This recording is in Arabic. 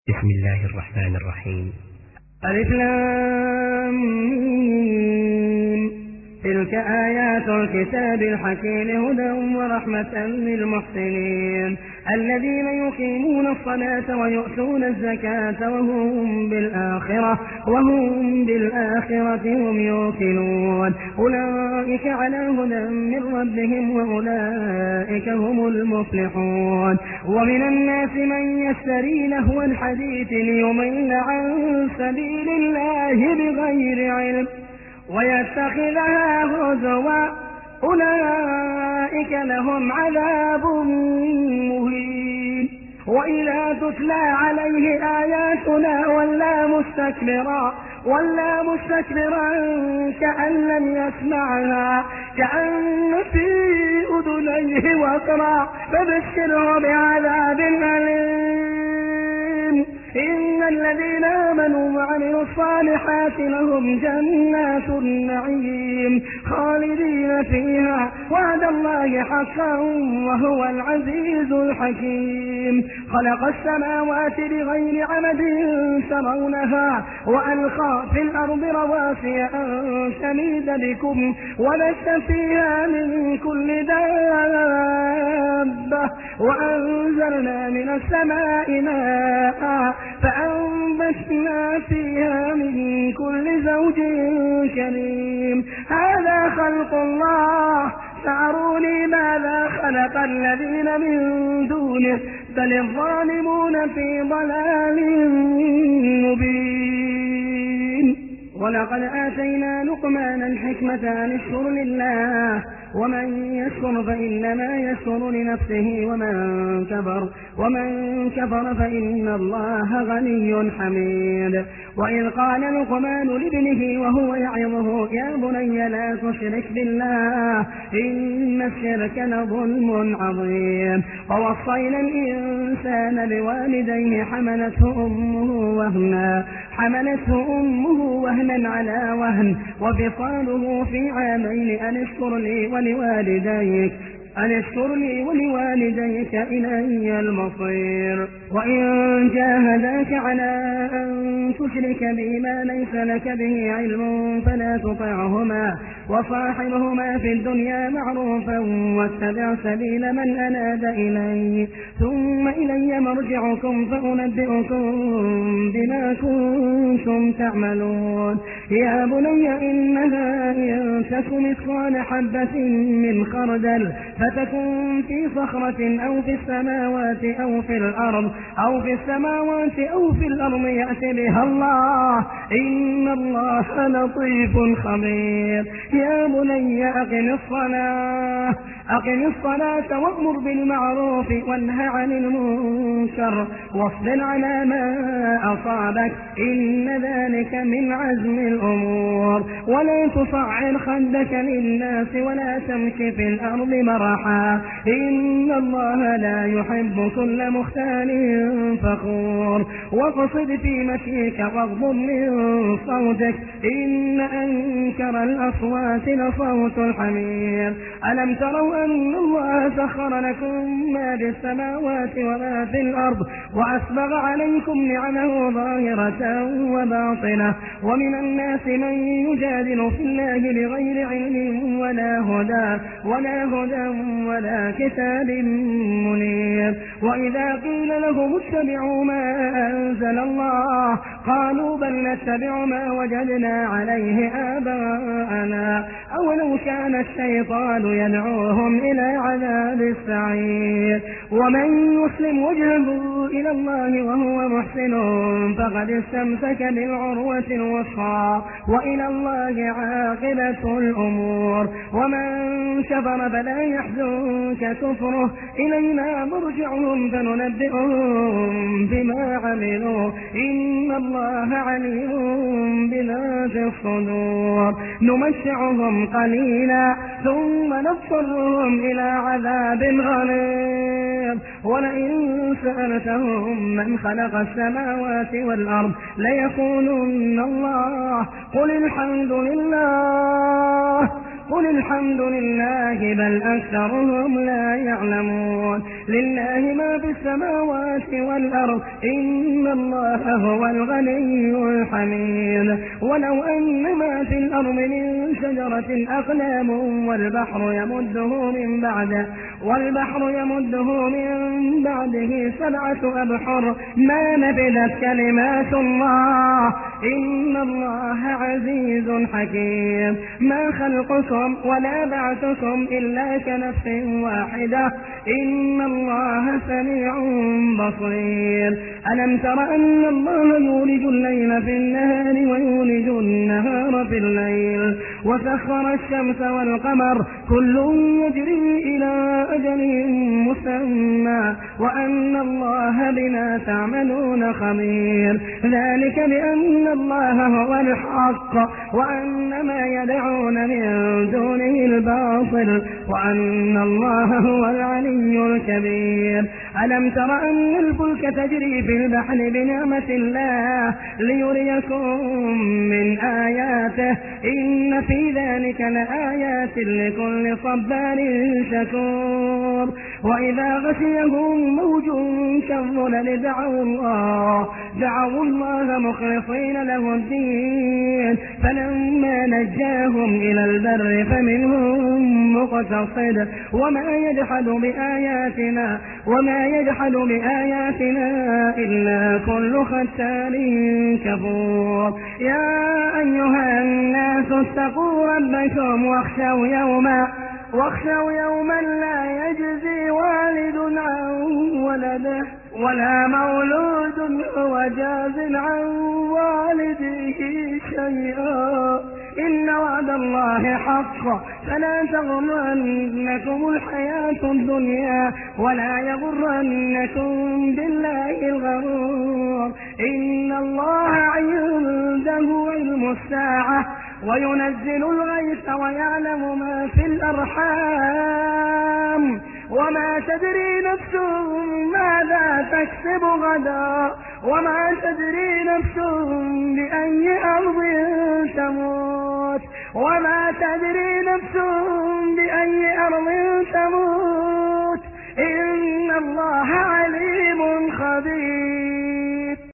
بسم الله الرحمن الرحيم. ألف لام ميم. تلك آيات الكتاب الحكيم هدى ورحمة للمحسنين الذين يقيمون الصلاة ويؤتون الزكاة وهم بالآخرة هم يوقنون أولئك على هدى من ربهم وأولئك هم المفلحون. ومن الناس من يشتري لهو الحديث ليضل عن سبيل الله بغير علم ويتخذها هزوا أولئك لهم عذاب مهين. وإذا تتلى عليه آياتنا ولا مستكبرا كأن لم يسمعها كأن في أذنيه وقرا فبشره بعذاب أليم. إن الذين آمنوا وعملوا الصالحات لهم جنات النعيم خالدين فيها وعد الله حقا وهو العزيز الحكيم. خلق السماوات بغير عمد ترونها وألقى في الأرض رواسي أن تميد بكم وبث فيها من كل دابة وأنزلنا من السماء ماء فأنبتنا فيها من كل زوج كريم. هذا خلق الله فأروني ماذا خلق الذين من دونه بل الظالمون في ضلال مبين. ولقد آتينا لقمان الحكمة أن اشكر لله ومن يشكر فإنما يشكر لنفسه ومن كفر فإن الله غني حميد. وإذ قال لقمان لابنه وهو يعظه يا بني لا تشرك بالله إن الشرك لظلم عظيم. ووصينا الإنسان بوالديه حملته أمه وهنا على وهن وفصاله في عامين أن اشكر لي ولوالديك إلي المصير. وإن جاهداك على أن تشرك بي ما ليس لك به علم فلا تطعهما وصاحبهما في الدنيا معروفا واتبع سبيل من أناب إلي ثم إلي مرجعكم فأنبئكم بما كنتم تعملون. يا بني إنها إن تك مثقال حبة من خردل فتكن في صخرة أو في السماوات أو في الأرض يأتي بها الله إن الله لطيف خبير. يا بني أقم الصلاة وأمر بالمعروف وانه عن المنكر واصبر على ما أصابك إن ذلك من عزم الأمور. ولا تصعر خدك للناس ولا تمشي في الأرض مرحا إن الله لا يحب كل مختال فخور. واقصد في مشيك واغضب من صوتك إن أنكر الأصوات لصوت الحمير. ألم تروا أن الله سخر لكم ما في السماوات وما في الأرض وأسبغ عليكم نعمه ظاهرة وباطنة. ومن الناس من يجادل في الله بغير علم ولا هدى ولا كتاب منير. وإذا قيل لهم اتبعوا ما أنزل الله قالوا بل نتبع ما وجدنا عليه آباءنا أولو كان الشيطان يدعوهم إلى عذاب السعير. ومن يسلم وجهه إلى الله وهو محسن فقد استمسك بالعروة الوثقى وإلى الله عاقبة الأمور. ومن كفر فلا يحزنك كفره إلينا مرجعهم فننبئهم بما عملوا إن الله عليم بذات الصدور. نمتعهم قليلا ثم نضطرهم إلى عذاب غليظ. ولئن سألتهم من خلق السماوات والأرض ليقولن الله قل الحمد لله قل الحمد لله بل أكثرهم لا يعلمون لله ما في السماوات والأرض إن الله هو الغني الحميد ولو أن ما في الأرض من شجرة أقلام والبحر يمده من بعده 7 أبحر ما نفدت كلمات الله إن الله عزيز حكيم ما خلقكم ولا بعثكم إلا كنفس واحدة إن الله سميع بصير ألم تر أن الله يولج الليل في النهار ويولج النهار في الليل وسخر الشمس والقمر كل يجري إلى أجل مسمى وأن الله بما تعملون خبير ذلك بأن الله هو الحق وأن ما يدعون من دونه الباطل وأن الله هو العلي الكبير ألم تر أن الفلك تجري في البحر بنعمة الله ليريكم من آياته إن في ذلك لآيات لكل صبار شكور وإذا غشيهم موج كالظلل دعوا الله مخلصين له الدين فلما نجاهم إلى البر فمنهم مقتصد وما يجحد بآياتنا إلا كل ختار كفور يا أيها الناس اتقوا ربكم واخشوا يوما لا يجزي والد عن ولده ولا مولود هو جاز عن والده شيئا إن وعد الله حق فلا تغرنكم الحياة الدنيا ولا يغرنكم بالله الغرور إن الله عنده علم الساعة وينزل الغيث ويعلم ما في الأرحام وما تدري نفس ماذا تكسب غدا وما تدري نفس بأي أرض تموت وما تدري نفس